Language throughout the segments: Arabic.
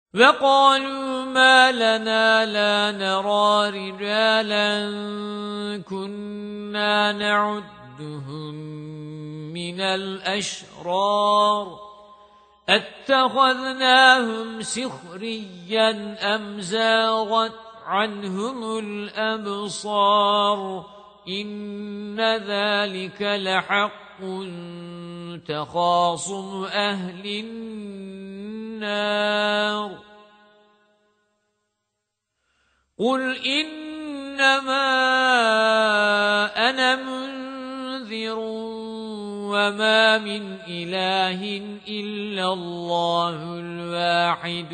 وَقَالُوا مَا لَنَا لَا نَرَى رِجَالًا كُنَّا نَعُدُّهُم مِّنَ الْأَشْرَارِ أَتَّخَذْنَاهُمْ سِخْرِيًّا أَمْ زَاغَتْ عَنْهُمُ الْأَبْصَارُ إِنَّ ذَلِكَ لَحَقٌّ تَخَاصُمُ أَهْلِ النَّارِ قُلْ إِنَّمَا أَنَا مُنذِرٌ وَمَا مِنْ إِلَٰهٍ إِلَّا اللَّهُ الْوَاحِدُ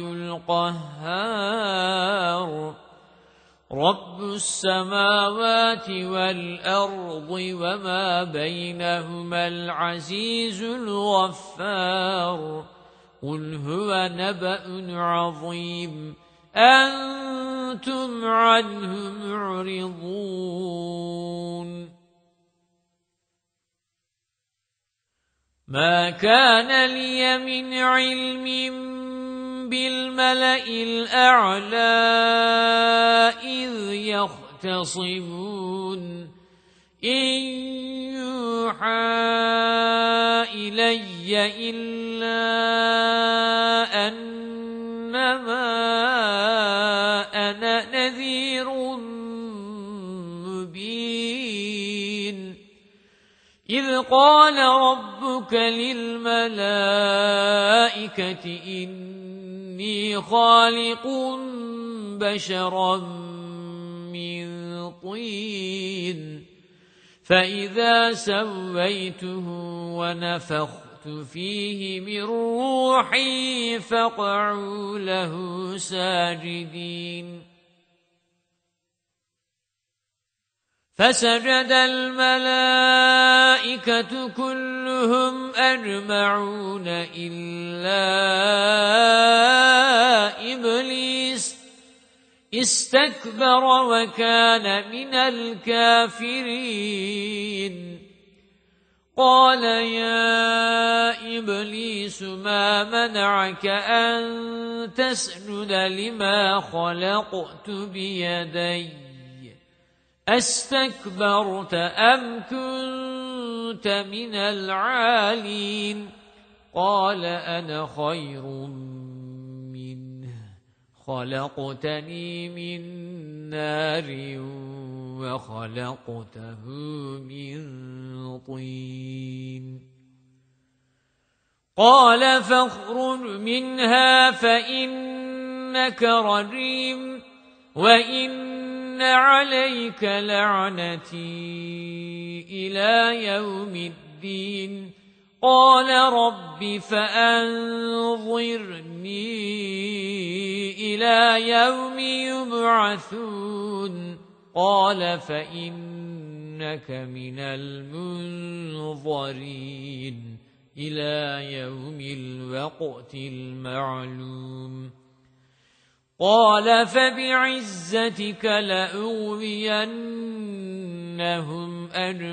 الْقَهَّارُ رَبُّ السَّمَاوَاتِ وَالْأَرْضِ وَمَا بَيْنَهُمَا الْعَزِيزُ الْغَفَّارُ قُلْ هُوَ نَبَأٌ عَظِيمٌ أَنْتُمْ عَنْهُ مُعْرِضُونَ مَا كَانَ لِيَ مِنْ عِلْمٍ بِالْمَلَإِ الْأَعْلَى إِذْ يَخْتَصِمُونَ إِنْ يُوحَى إِلَيَّ إِلَّا أَنَّمَا أَنَا نَذِيرٌ مُبِينٌ إِذْ قَالَ رَبُّكَ لِلْمَلَائِكَةِ إِنِّي خَالِقٌ بَشَرًا مِّن طِينٍ فَإِذَا سَوَّيْتُهُ وَنَفَخْتُ فِيهِ مِنْ رُوحِي فَقَعُوا لَهُ سَاجِدِينَ فَسَجَدَ الْمَلَائِكَةُ كُلُّهُمْ أَجْمَعُونَ إِلَّا إِبْلِيسَ اسْتَكْبَرَ وَكَانَ مِنَ الْكَافِرِينَ قَالَ يَا إِبْلِيسُ مَا مَنَعَكَ أَن تَسْجُدَ لِمَا خَلَقْتُ بِيَدَيَّ أَسْتَكْبَرْتَ أَمْ كُنْتَ مِنَ الْعَالِينَ قَالَ أَنَا خَيْرٌ مِّنْهُ خَلَقْتَنِي مِنْ نَارٍ وَخَلَقْتَهُ مِنْ طِينٍ قَالَ فَاخْرُجْ مِنْهَا فَإِنَّكَ رَجِيمٌ وَإِنَّ عَلَيْكَ لَعْنَتِي إِلَى يَوْمِ الدِّينِ قَالَ رَبِّ فَأَنظِرْنِي إِلَى يَوْمِ يُبْعَثُونَ قَالَ فَإِنَّكَ مِنَ الْمُنظَرِينَ إِلَى يَوْمِ الْوَقْتِ الْمَعْلُومِ قَالَ فَبِعِزَّتِكَ لَأُغْوِيَنَّهُمْ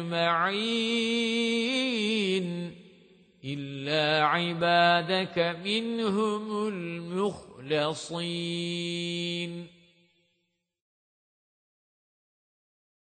أَجْمَعِينَ إِلَّا عِبَادَكَ مِنْهُمُ الْمُخْلَصِينَ